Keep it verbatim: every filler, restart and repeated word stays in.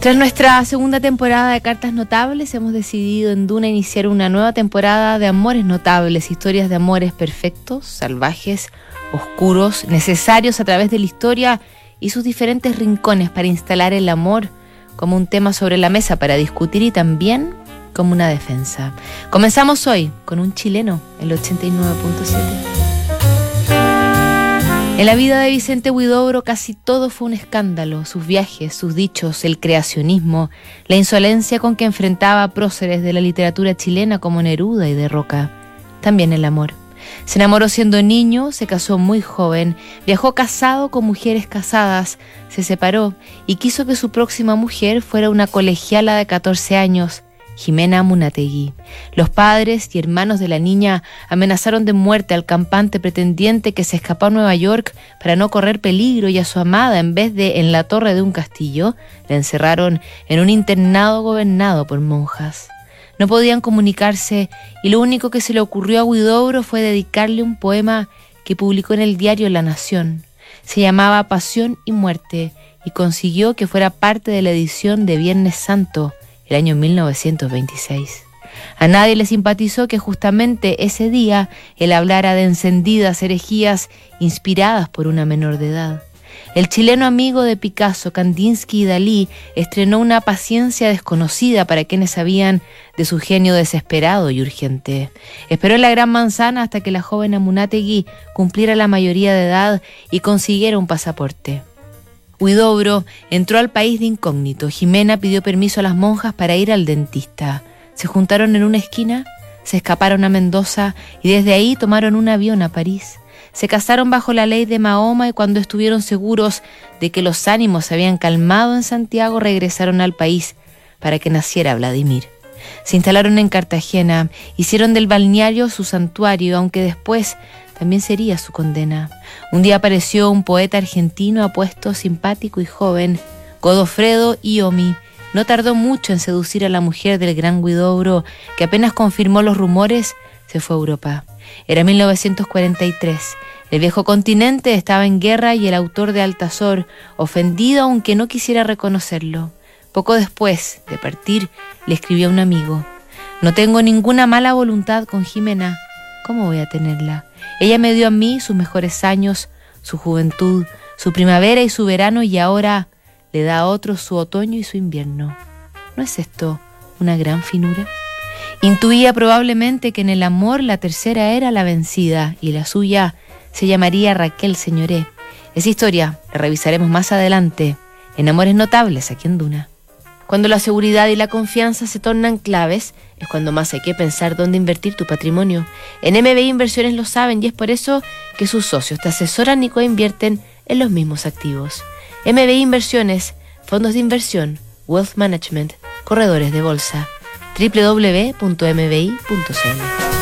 Tras nuestra segunda temporada de Cartas Notables, hemos decidido en Duna iniciar una nueva temporada de amores notables, historias de amores perfectos, salvajes, oscuros, necesarios a través de la historia y sus diferentes rincones para instalar el amor como un tema sobre la mesa para discutir y también como una defensa. Comenzamos hoy con un chileno, el ochenta y nueve punto siete. En la vida de Vicente Huidobro casi todo fue un escándalo, sus viajes, sus dichos, el creacionismo, la insolencia con que enfrentaba a próceres de la literatura chilena como Neruda y de Roca. También el amor. Se enamoró siendo niño, se casó muy joven, viajó casado con mujeres casadas, se separó y quiso que su próxima mujer fuera una colegiala de catorce años, Jimena Amunátegui. Los padres y hermanos de la niña amenazaron de muerte al campante pretendiente que se escapó a Nueva York para no correr peligro, y a su amada, en vez de en la torre de un castillo, la encerraron en un internado gobernado por monjas. No podían comunicarse y lo único que se le ocurrió a Huidobro fue dedicarle un poema que publicó en el diario La Nación. Se llamaba Pasión y Muerte y consiguió que fuera parte de la edición de Viernes Santo, el año mil novecientos veintiséis. A nadie le simpatizó que justamente ese día él hablara de encendidas herejías inspiradas por una menor de edad. El chileno amigo de Picasso, Kandinsky y Dalí estrenó una paciencia desconocida para quienes sabían de su genio desesperado y urgente. Esperó en la Gran Manzana hasta que la joven Amunátegui cumpliera la mayoría de edad y consiguiera un pasaporte. Huidobro entró al país de incógnito. Jimena pidió permiso a las monjas para ir al dentista. Se juntaron en una esquina, se escaparon a Mendoza y desde ahí tomaron un avión a París. Se casaron bajo la ley de Mahoma y cuando estuvieron seguros de que los ánimos se habían calmado en Santiago, regresaron al país para que naciera Vladimir. Se instalaron en Cartagena, hicieron del balneario su santuario, aunque después también sería su condena. Un día apareció un poeta argentino apuesto, simpático y joven, Godofredo Iomi. No tardó mucho en seducir a la mujer del gran Huidobro, que apenas confirmó los rumores, se fue a Europa. Era mil novecientos cuarenta y tres. El viejo continente estaba en guerra y el autor de Altazor, ofendido aunque no quisiera reconocerlo. Poco después de partir, le escribió a un amigo: «No tengo ninguna mala voluntad con Jimena. ¿Cómo voy a tenerla? Ella me dio a mí sus mejores años, su juventud, su primavera y su verano, y ahora le da a otros su otoño y su invierno. ¿No es esto una gran finura?» Intuía probablemente que en el amor la tercera era la vencida y la suya se llamaría Raquel Señoré. Esa historia la revisaremos más adelante en Amores Notables aquí en Duna. Cuando la seguridad y la confianza se tornan claves, es cuando más hay que pensar dónde invertir tu patrimonio. En M B I Inversiones lo saben y es por eso que sus socios te asesoran y coinvierten en los mismos activos. M B I Inversiones, fondos de inversión, wealth management, corredores de bolsa. doble u doble u doble u punto m b i punto c l